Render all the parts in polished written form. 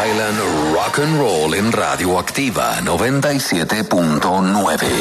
bailan rock and roll en Radioactiva 97.9.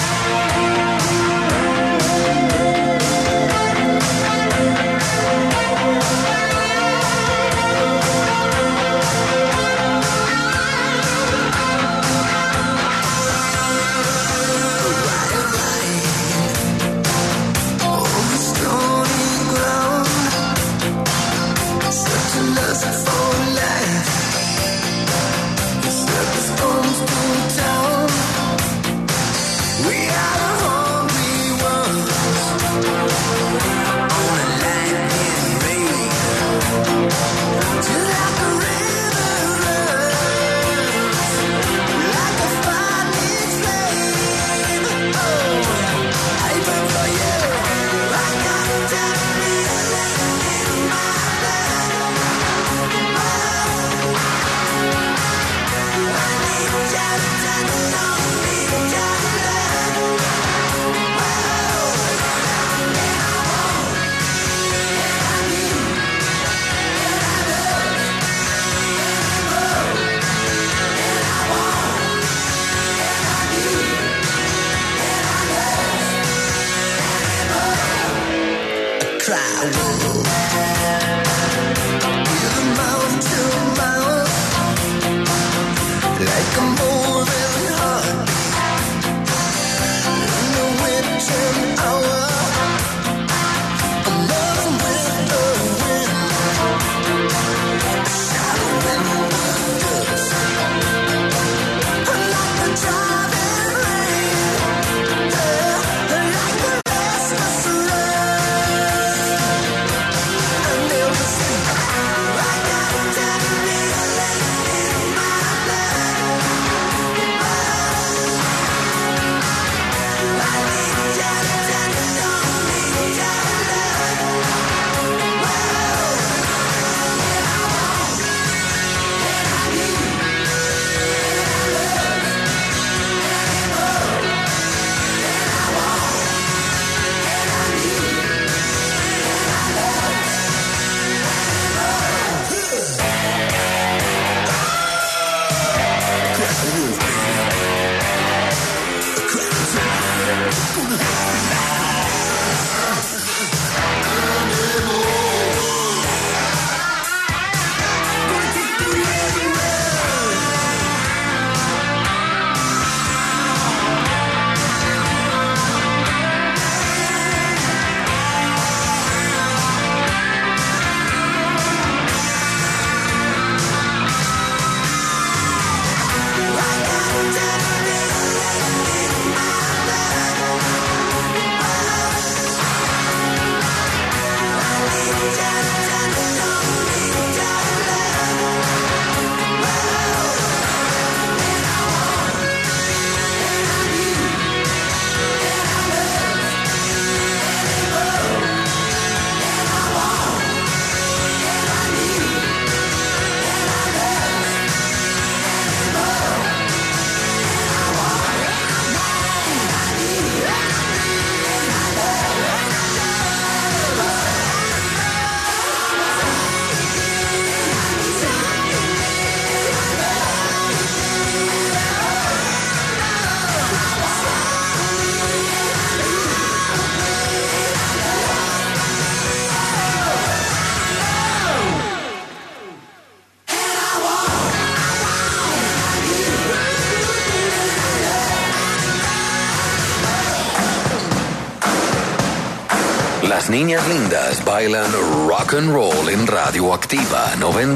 Las niñas lindas bailan rock and roll en Radioactiva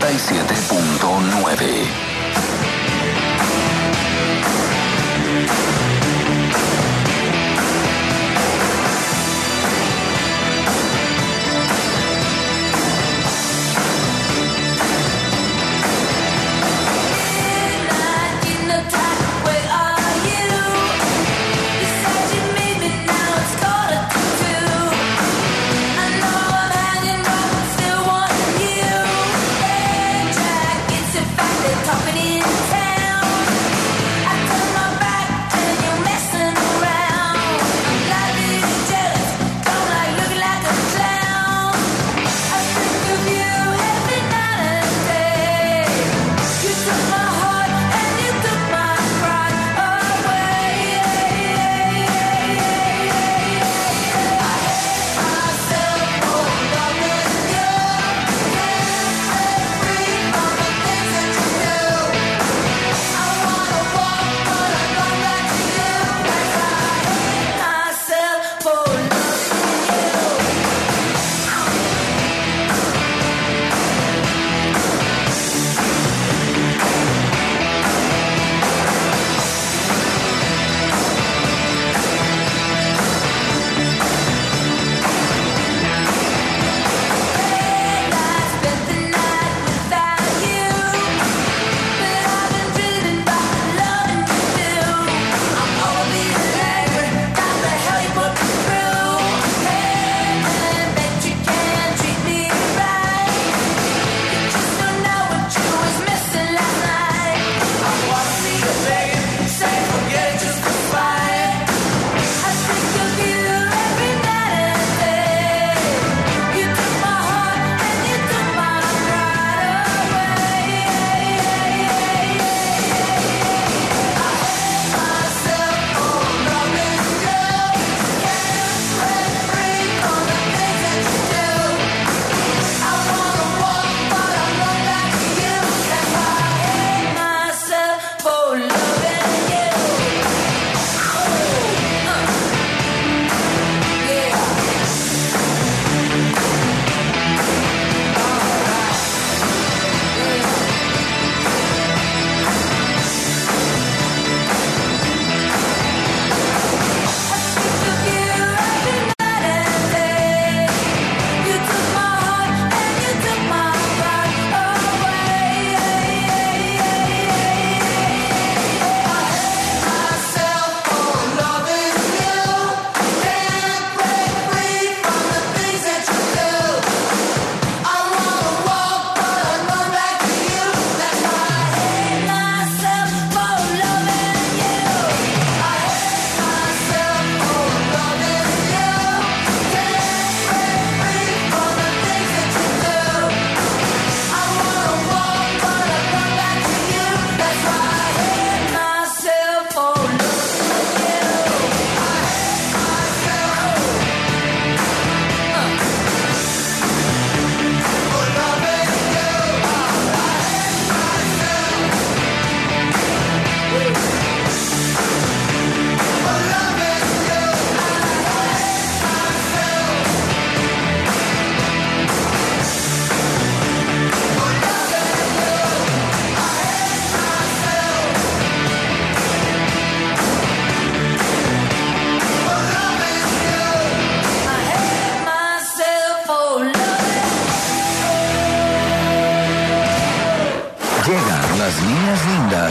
97.9. Talking in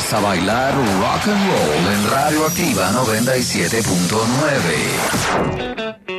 vas a bailar rock and roll en Radioactiva 97.9.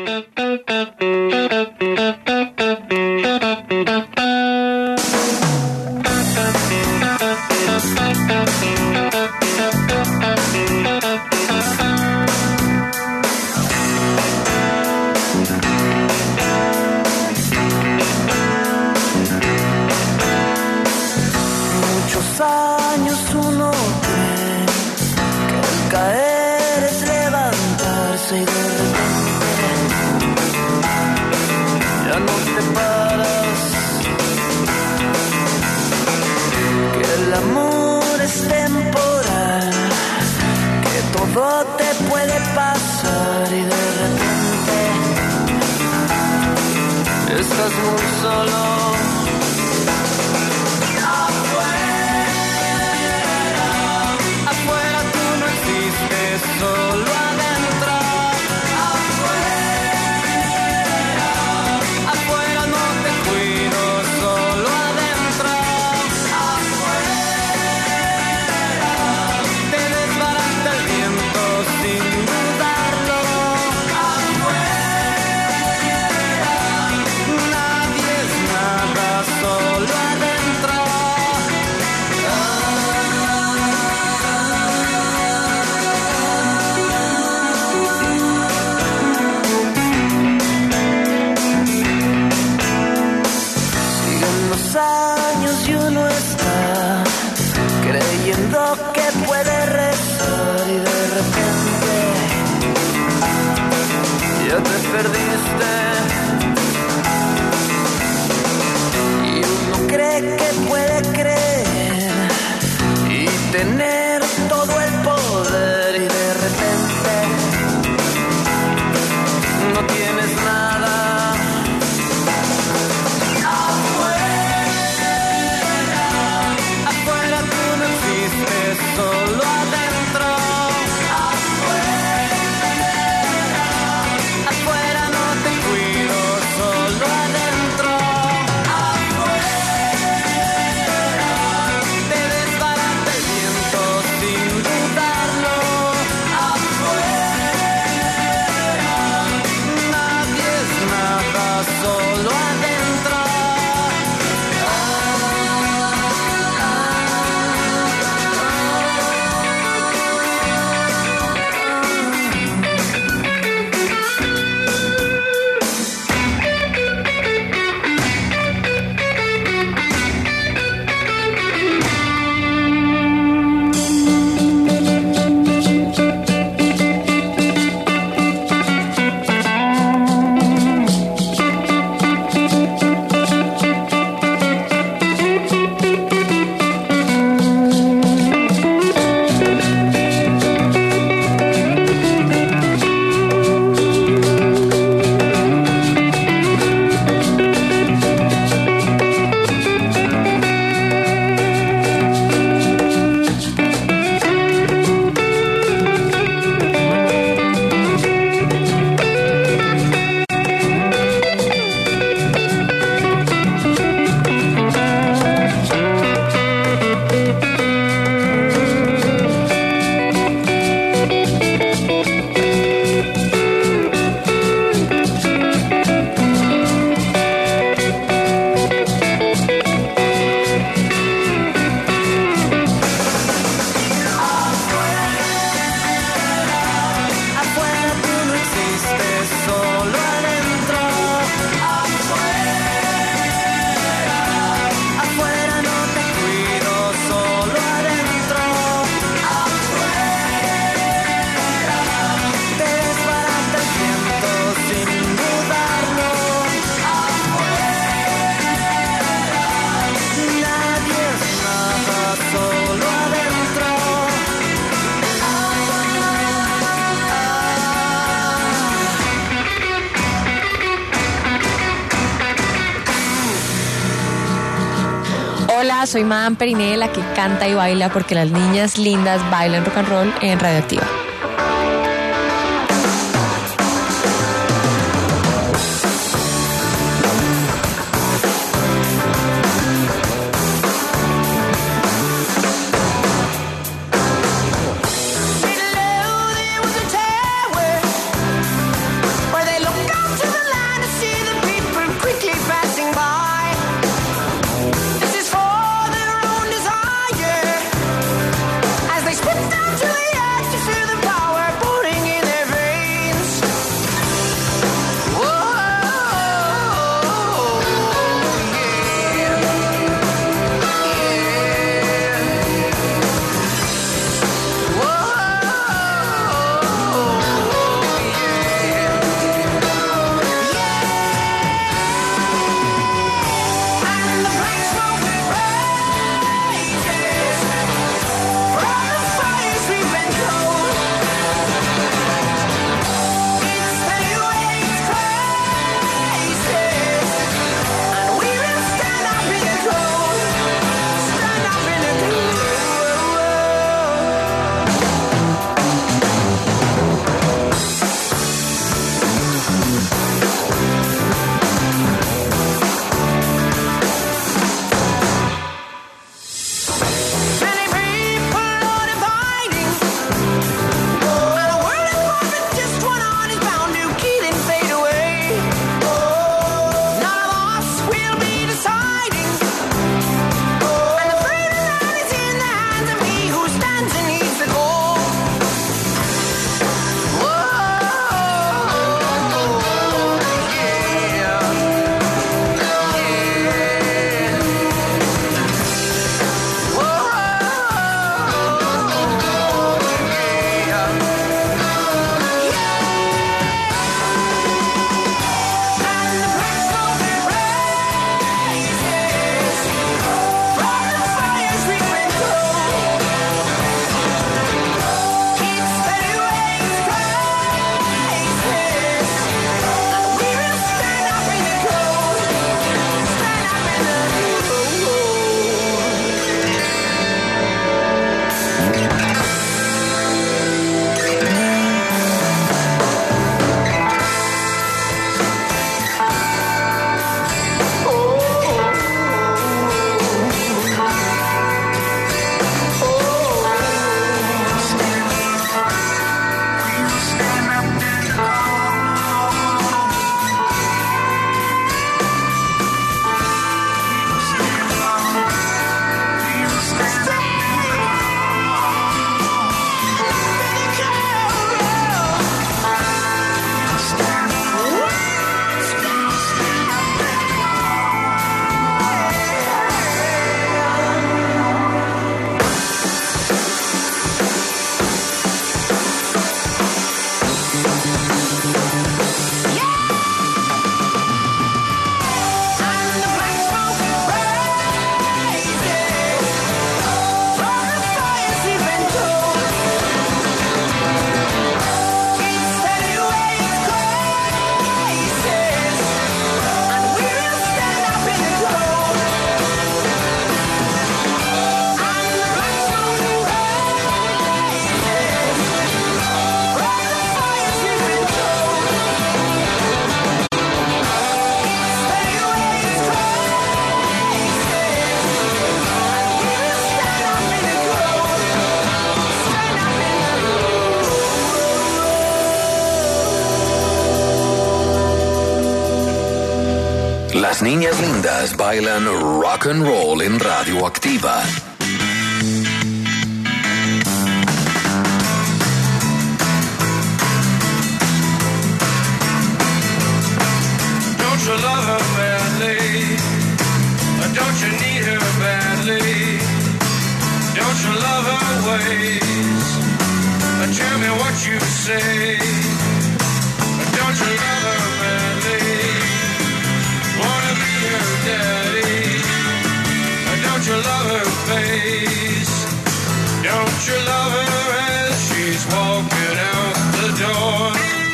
Hola, soy Madame Periné, la que canta y baila porque las niñas lindas bailan rock and roll en Radioactiva. Las niñas lindas bailan rock and roll en Radioactiva. Don't you love her badly? Don't you need her badly? Don't you love her ways? Tell me what you say. Don't you love her badly? Wanna be her daddy? Don't you love her face? Don't you love her as she's walking out the door?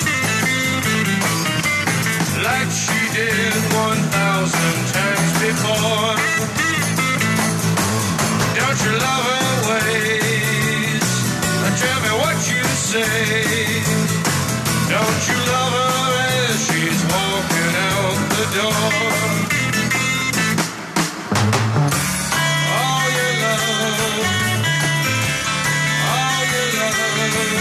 Like she did 1,000 times before. Don't you love her ways? Tell me what you say. Don't you love her as she's walking out the door? All your love, all your love,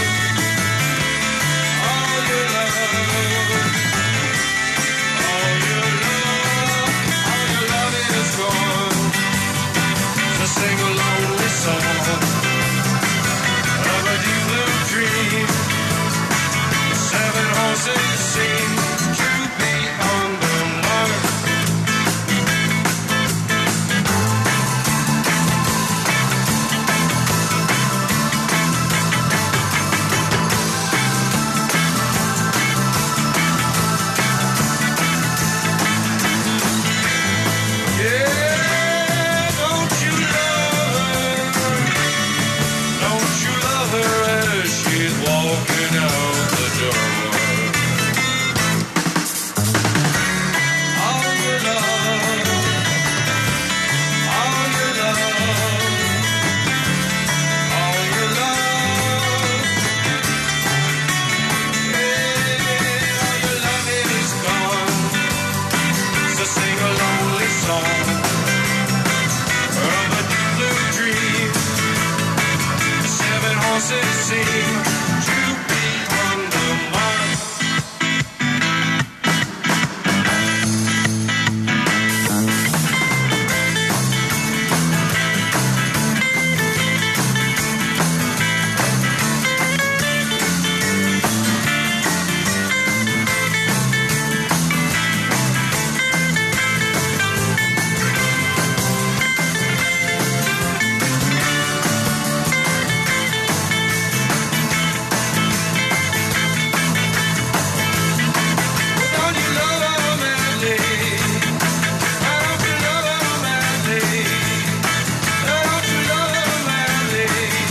all your love, all your love, all your love is gone. So sing a lonely song of a deep blue dream. 7 horses seem to be on the mark. Yeah, don't you love her? Don't you love her as she's walking out the door? All your love, all your love, all your love. Yeah, all your love is gone. So sing a lonely song of a deep blue dream. 7 horses seem to be on the mark. Don't you love her madly? Don't you love her madly? Don't you love her madly?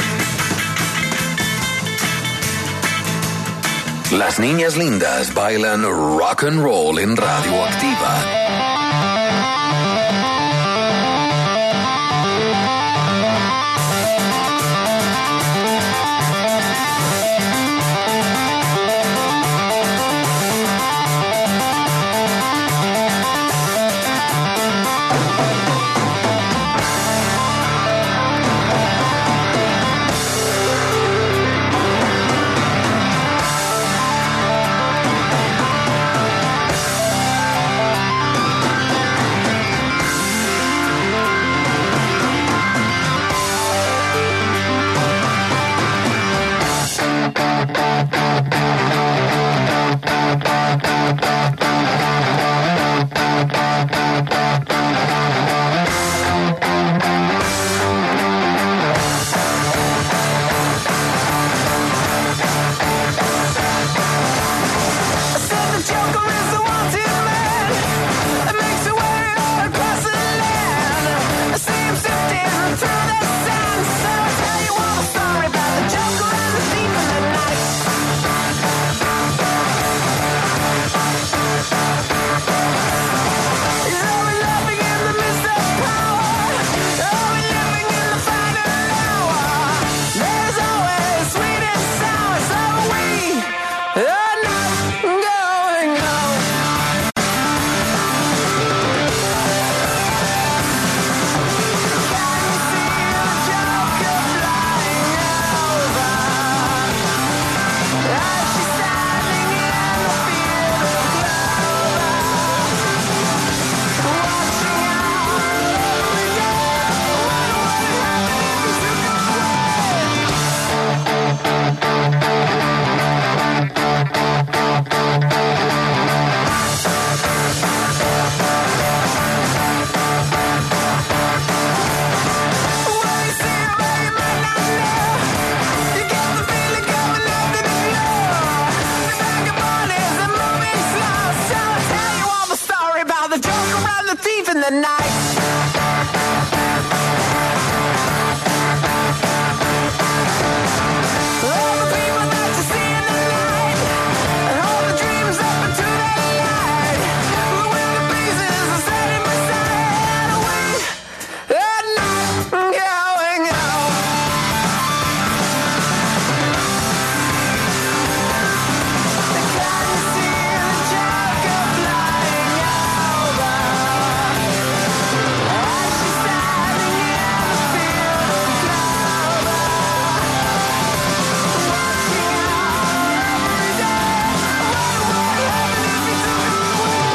Las niñas lindas bailan rock and roll en Radioactiva. the thief in the night. All the people that you see in the light, and all the dreams up into the light. The wind of pieces are setting my side away at night, going out. Can you see the joker flying over? As she's standing in the field of clover, watching out every day. What would happen if he took her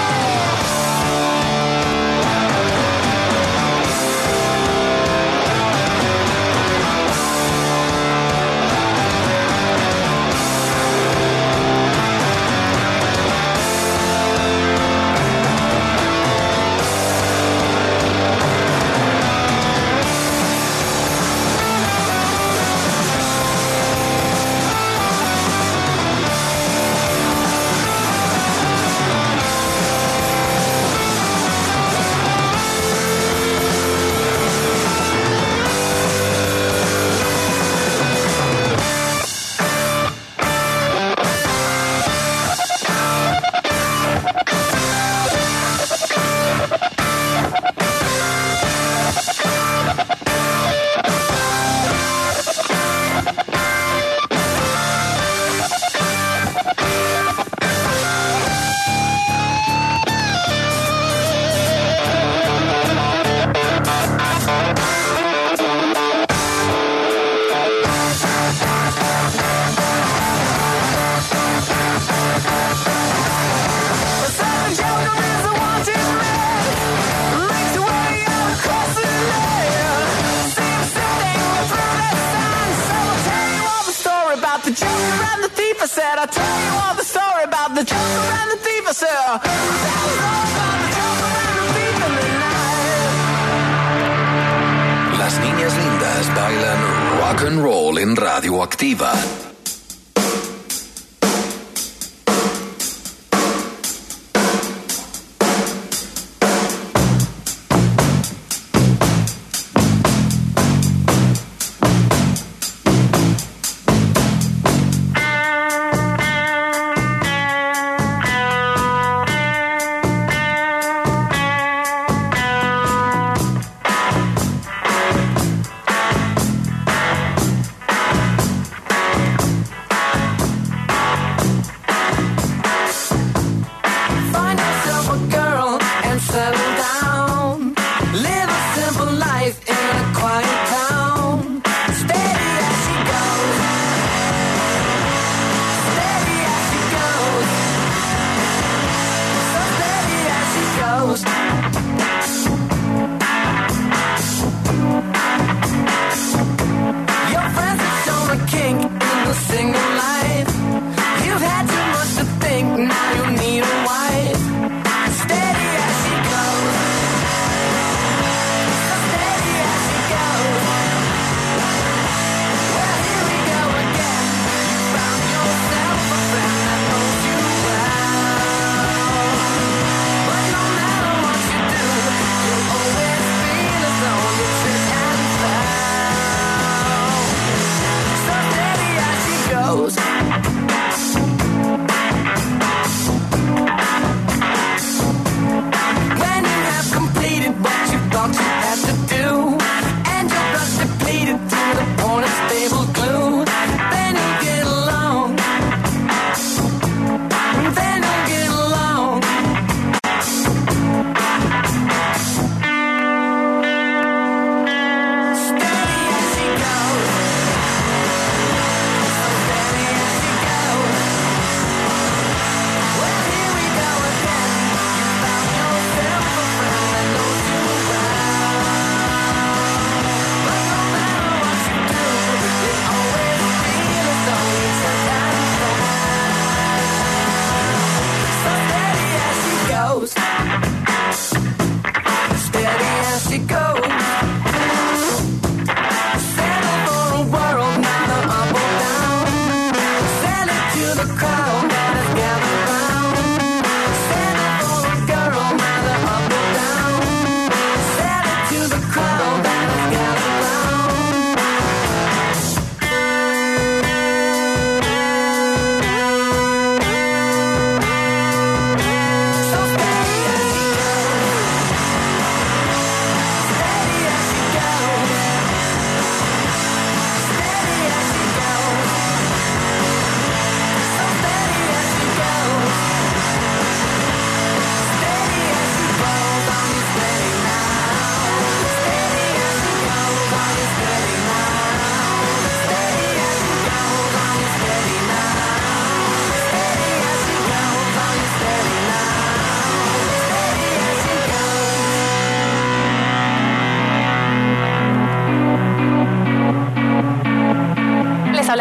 I'll tell you all the story about the joker and the thief. I said, I'll tell you all about the joker and the thief in the night. Las niñas lindas bailan rock and roll en Radioactiva.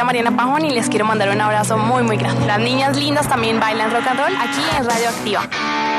Mariana Pajón y les quiero mandar un abrazo muy, muy grande. Las niñas lindas también bailan rock and roll aquí en Radioactiva.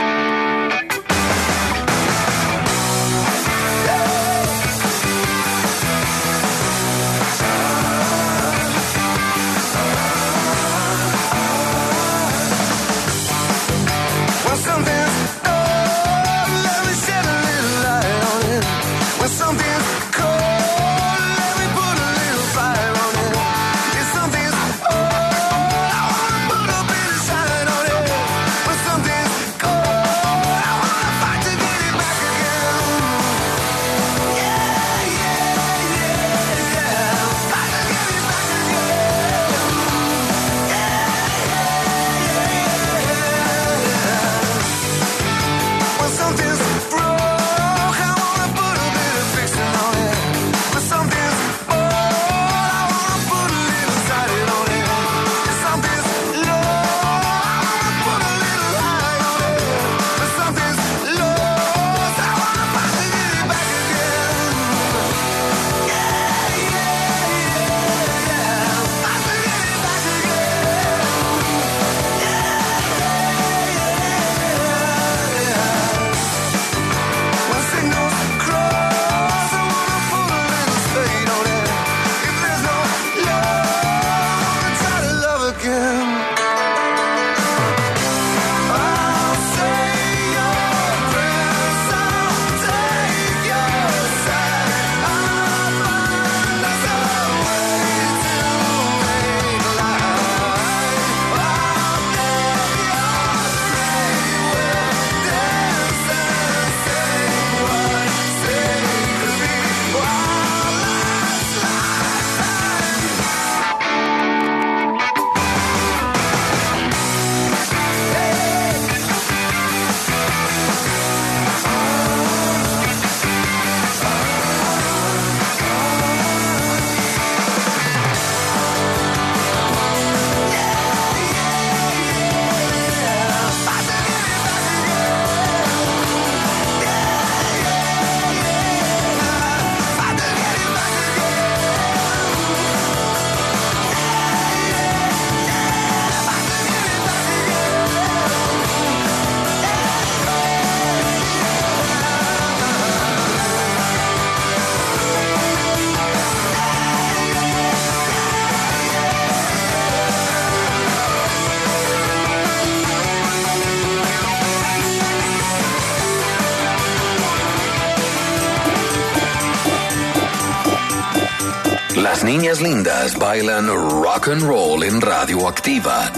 Las niñas lindas bailan rock and roll en Radioactiva.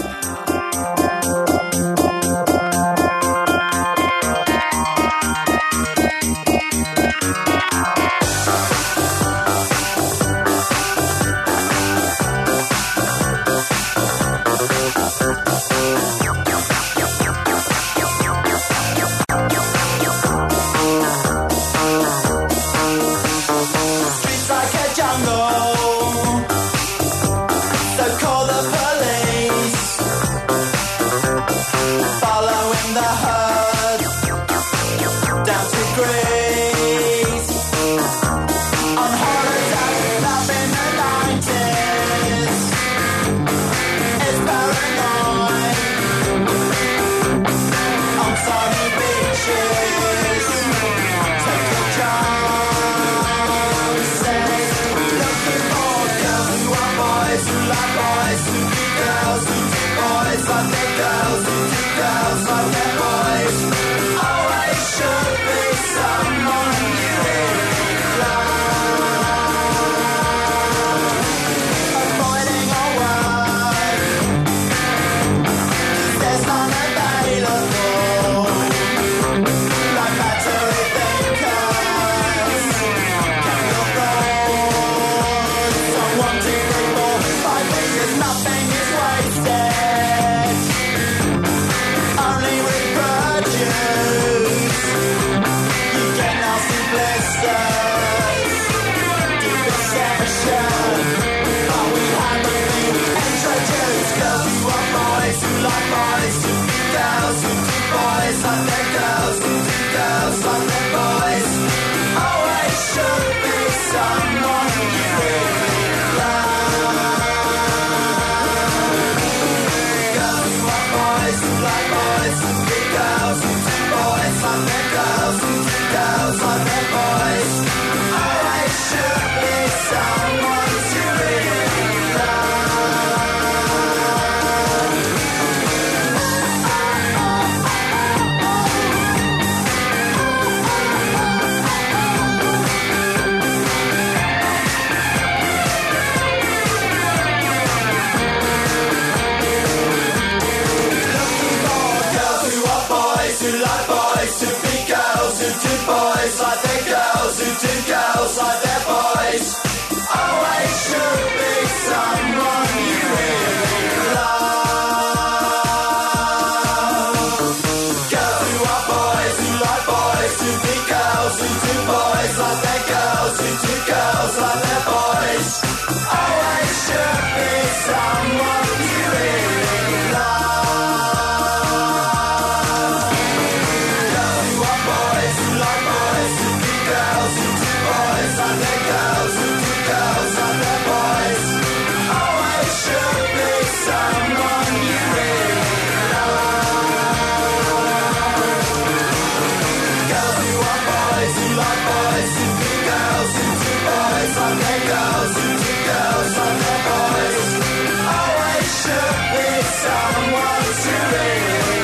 who like boys, who beat girls, who do boys like their girls, who do girls like their boys. Always should be someone you really love. Girls who are boys, who like boys, who beat girls, who do boys like their girls, who do girls like their boys. Always should be someone you really love. Girls who are boys, who like boys, who beat girls, who do boys like their girls, who do girls like their boys. Always should be someone you really love. Girls who are boys, who like boys, who beat girls, who do boys like their girls, who do girls like their boys. Always should be someone to really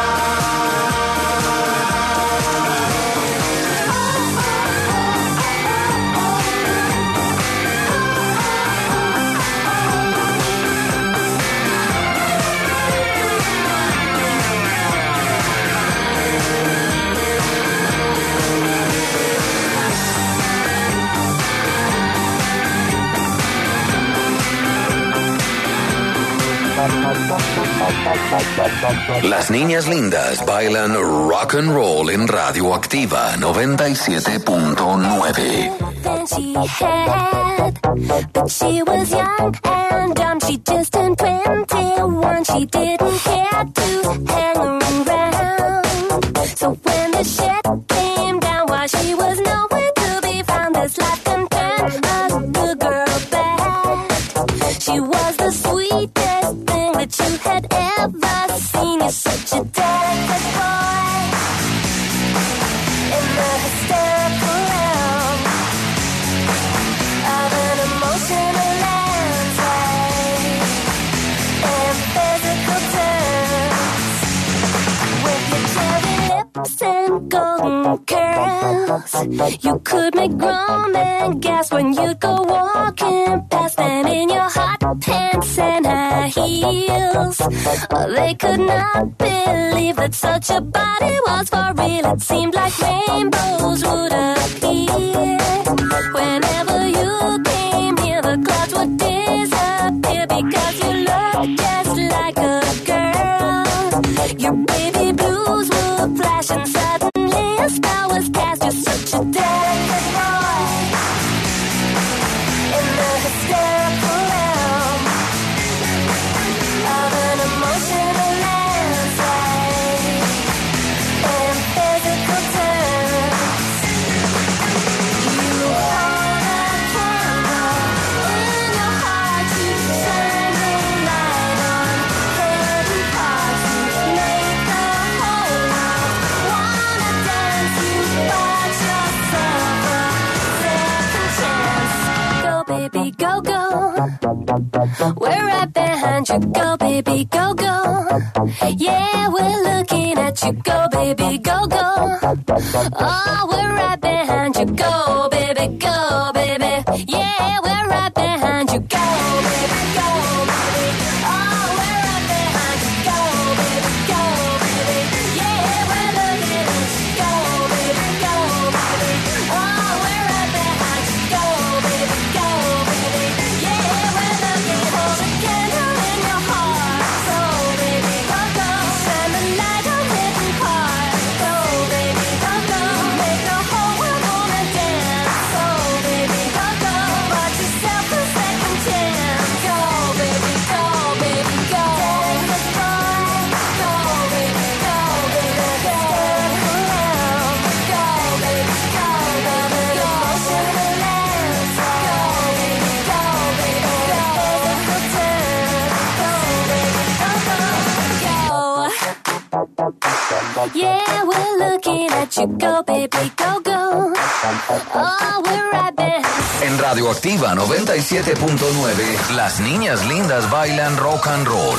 Las niñas lindas bailan rock and roll en Radioactiva 97.9. Than she had, but she was young and dumb. She just turned 21. She didn't care to hang around. So when the shit came down, while she was nowhere to be found, this life can turn a good girl bad. She was the sweetest thing that you had ever seen. You're such a delicate boy in the hysterical realm of an emotional landscape and physical terms. With your cherry lips and golden curls, you could make grown men gasp when you'd go walking past them in your hot pants and high heels. Oh, they could not believe that such a body was for real. It seemed like rainbows would appear whenever you came near. The clouds would disappear because you looked just like a girl. Your baby blues would flash and suddenly a spell was cast. You're such a delicate boy in the hysterical realm of an emotional landscape and physical terms. You hold a candle in your heart, you turn the light on, hidden parts, you make the whole world wanna dance. You bought yourself a second chance. Go baby, go go. We're right behind you. Go baby, go go. Yeah, we're looking at you. Go baby, go go. Oh, we're right behind you. Go baby, go baby. Yeah, we're right behind you. Go baby, go baby. Oh, we're right behind you. Go baby, go baby. Yeah, we're looking at you. Go baby, go baby. Oh, we're right behind you. Go baby, go baby. Yeah, we're looking. Hold a candle in your heart. So baby, go go. Shine the light on hidden parts. Go baby, go go. Make the whole world wanna dance. So baby, go go. Bought yourself a second chance. Go baby, go baby, go. Delicate boy. Go baby, go baby, go. Go baby, go baby, go. Emotional landscape. Go baby, go baby, go. Physical terms. Go baby, go go. Yeah, we're looking at you. Go baby, go go. Oh, we're right behind. En Radioactiva 97.9, las niñas lindas bailan rock and roll.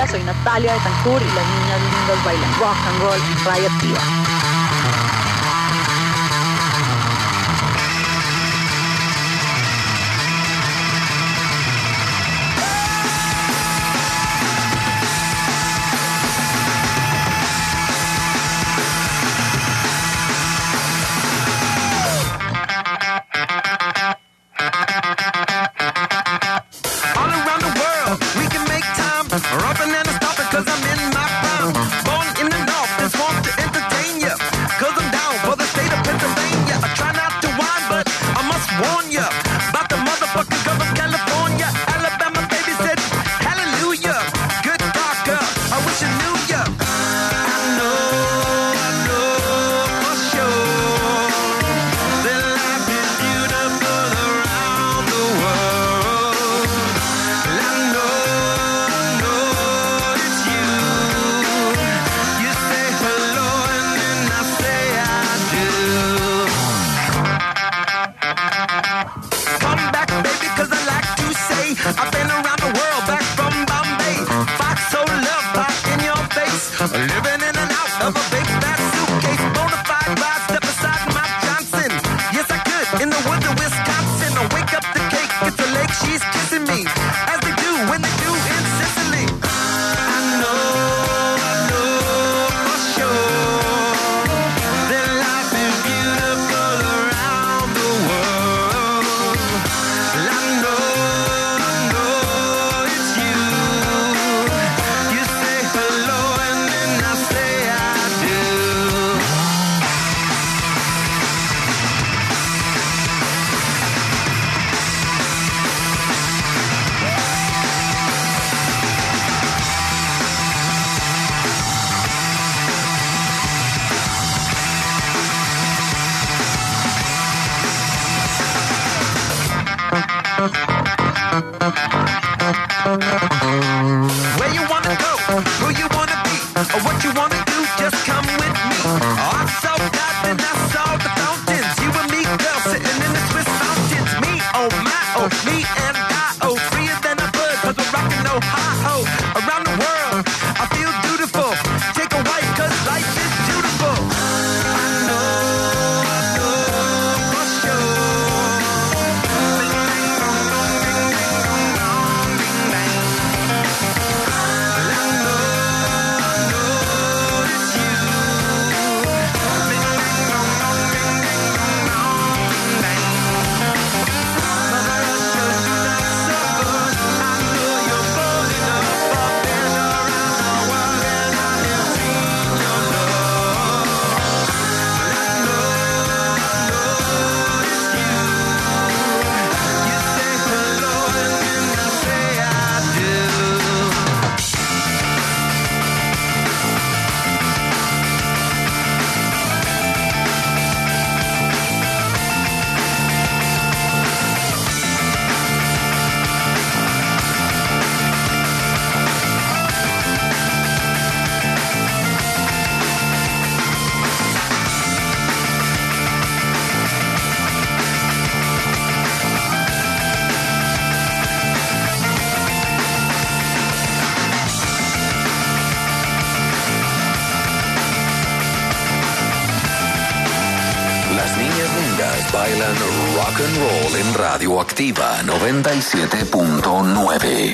soy Natalia Betancourt y las niñas lindas bailan rock and roll en Radioactiva. Where you wanna go, who you wanna be, or what you wanna do, just come with me. I saw God, then I saw the fountains. You and me, girl, sitting in the Swiss mountains. Me, oh my, oh, me and I, oh, freer than a bird, cause we're rockin' Ohio. Around the world, I feel beautiful. Take a white, cause life is beautiful. I know for sure. Bailan rock and roll en Radioactiva 97.9.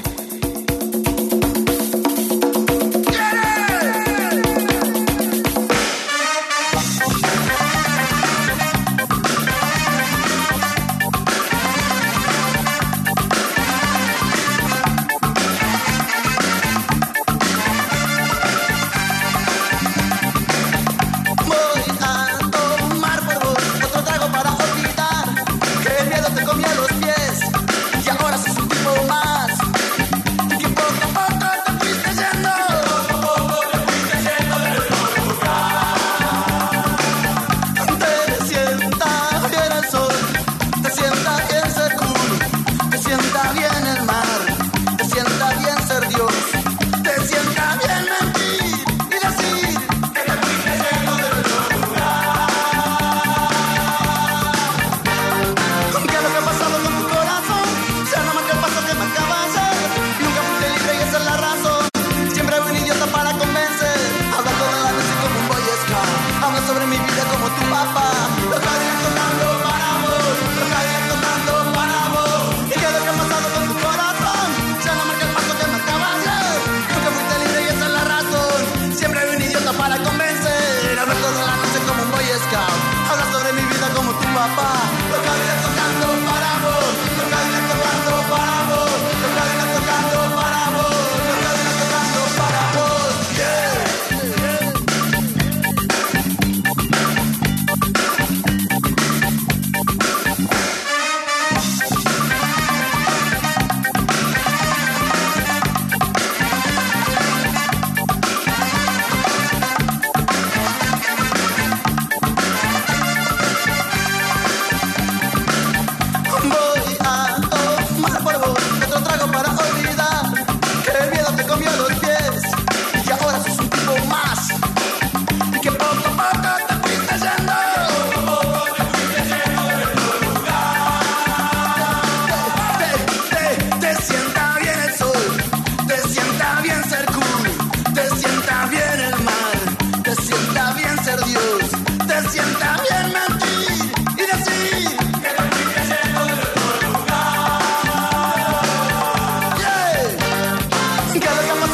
Te comía los pies y ahora sos un tipo más.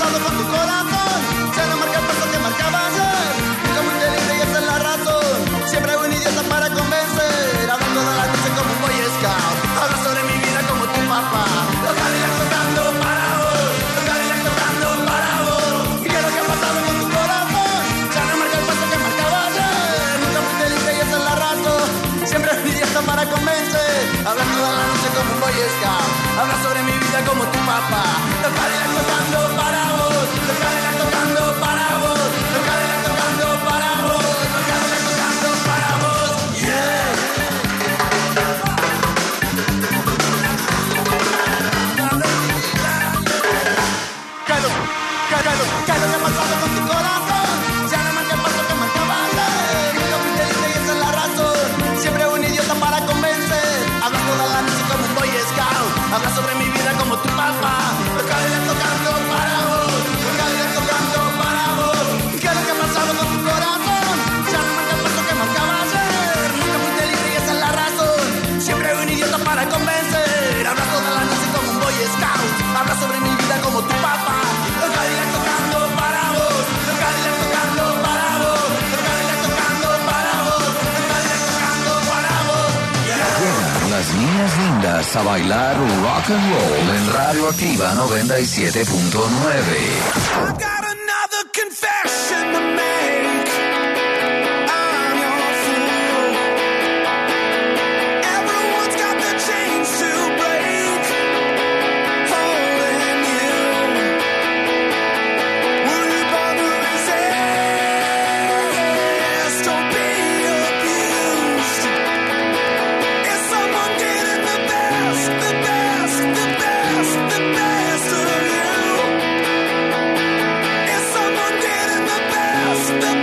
pasado con tu corazón? Ya no marca el paso que marcaba ayer. Nunca fuiste libre y esa es la razón. Siempre hay un idiota para convencer. Hablo toda la noche como un boy scout. Hablo sobre mi vida como tu papá. Los Cadillacs tocando para vos. Los Cadillacs tocando para vos. ¿Y qué es lo que ha pasado con tu corazón? Ya no marca el paso que marcaba ayer. Nunca fuiste libre y esa es la razón. Siempre hay un idiota para convencer. Habla toda la noche como un boy scout. Habla sobre mi vida como tu papá. Los Cadillacs tocando para vos. Los Cadillacs tocando para vos. Los Cadillacs tocando para vos. Los Cadillacs tocando para vos. Yeah. ¿Qué es lo que ha pasado con tu corazón? Ya no marca el paso que marcaba ayer. Nunca fuiste libre y esa es la razón. Siempre hay un idiota para convencer. Habla toda la noche como un boy scout. Habla sobre mi vida como tu papá. Los Cadillacs tocando para vos. Los Cadillacs tocando para vos. ¿Qué es lo que ha pasado con tu corazón? Ya no marca el paso que marcaba ayer. Nunca fuiste libre y esa es la razón. Siempre hay un idiota para convencer. Habla toda la noche como un boy scout. Habla sobre mi vida como tu papá. Los Cadillacs tocando para vos. Los Cadillacs tocando para vos. Los Cadillacs tocando para vos. Los Cadillacs tocando para vos. Llegan las niñas lindas a bailar rock and roll en Radio Activa 97.9. I got another confession to make. I'm your fool. Everyone's got the chains to break, holding you. Will you bother resist? Don't be abused. Is someone getting the best, the best, the best, the best of you? Is someone getting the best, the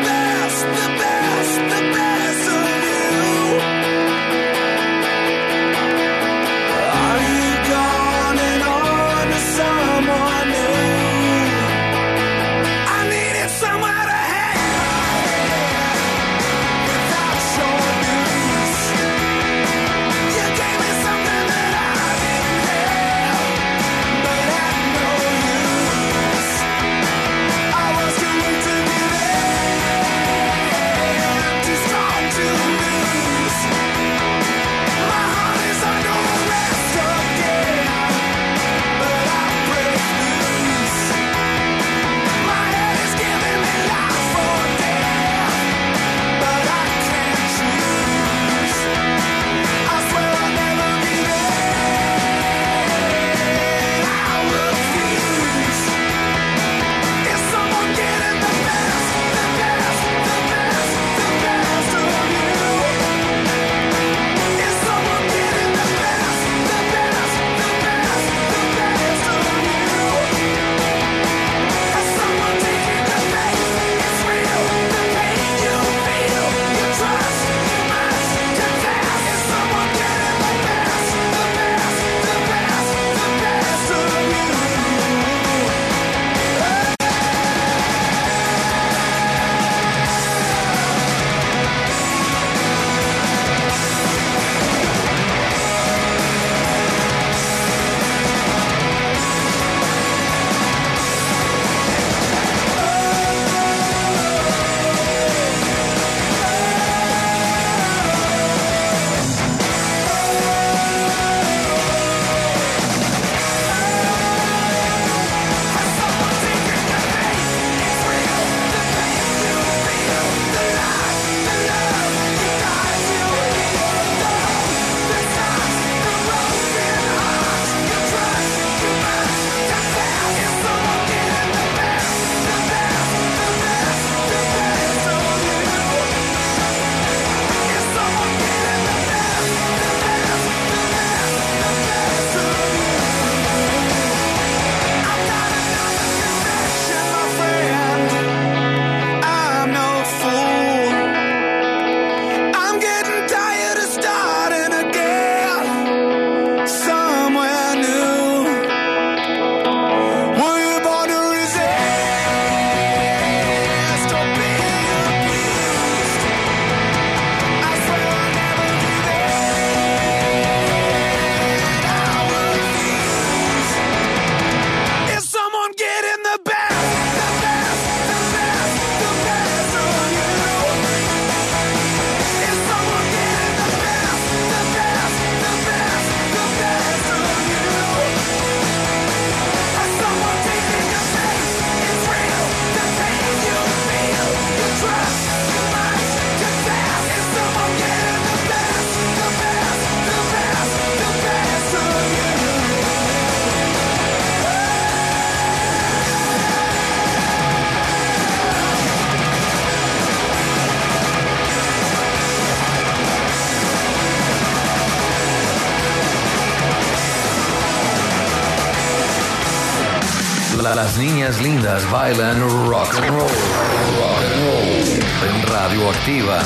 Las niñas lindas bailan rock and roll. Rock and roll. En Radioactiva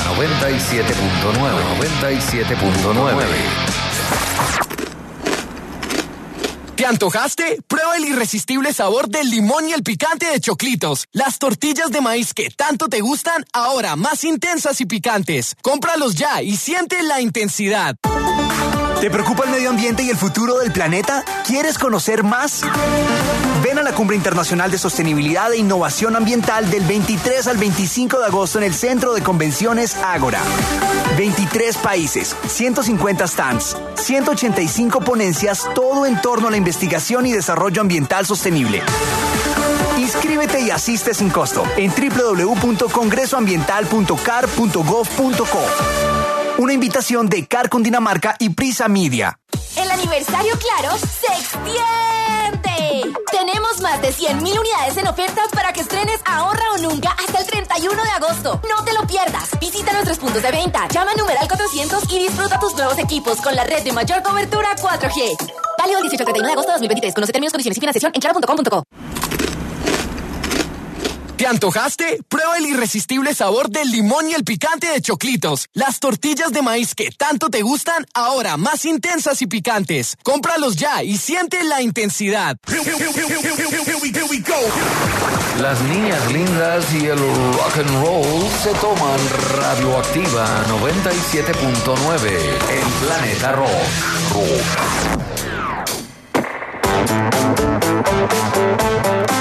97.9. ¿Te antojaste? Prueba el irresistible sabor del limón y el picante de Choclitos. Las tortillas de maíz que tanto te gustan, ahora más intensas y picantes. Cómpralos ya y siente la intensidad. ¿Te preocupa el medio ambiente y el futuro del planeta? ¿Quieres conocer más? Ven a la Cumbre Internacional de Sostenibilidad e Innovación Ambiental del 23 al 25 de agosto en el Centro de Convenciones Ágora. 23 países, 150 stands, 185 ponencias, todo en torno a la investigación y desarrollo ambiental sostenible. Inscríbete y asiste sin costo en www.congresoambiental.car.gov.co. Una invitación de CAR Cundinamarca y Prisa Media. El aniversario Claro se extiende. Tenemos más de 100,000 unidades en ofertas para que estrenes Ahorra o Nunca hasta el 31 de agosto. No te lo pierdas. Visita nuestros puntos de venta, llama al numeral 400 y disfruta tus nuevos equipos con la red de mayor cobertura 4G. Válido el 18 al 31 de agosto de 2023. Conoce términos, condiciones y financiación en claro.com.co. ¿Te antojaste? Prueba el irresistible sabor del limón y el picante de Choclitos. Las tortillas de maíz que tanto te gustan, ahora más intensas y picantes. Cómpralos ya y siente la intensidad. Las niñas lindas y el rock and roll se toman Radioactiva 97.9. El planeta rock.